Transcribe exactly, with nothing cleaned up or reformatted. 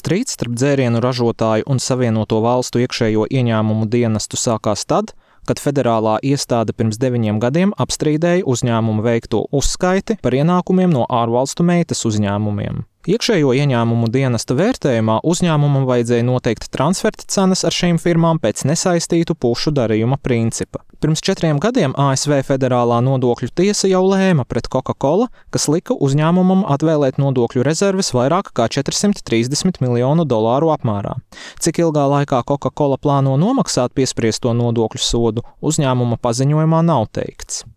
strīds starp dzērienu ražotāju un Savienoto Valstu iekšējo ieņēmumu dienestu sākās tad, kad federālā iestāde pirms deviņiem gadiem apstrīdēja uzņēmumu veikto uzskaiti par ienākumiem no ārvalstu meitas uzņēmumiem. Iekšējo ieņēmumu dienesta vērtējumā uzņēmumam vajadzēja noteikt transferta cenas ar šīm firmām pēc nesaistītu pušu darījuma principa. Pirms četriem gadiem A S V federālā nodokļu tiesa jau lēma pret Coca-Cola, kas lika uzņēmumam atvēlēt nodokļu rezerves vairāk kā četrsimt trīsdesmit miljonu dolāru apmērā. Cik ilgā laikā Coca-Cola plāno nomaksāt piespriesto nodokļu sodu, uzņēmuma paziņojumā nav teikts.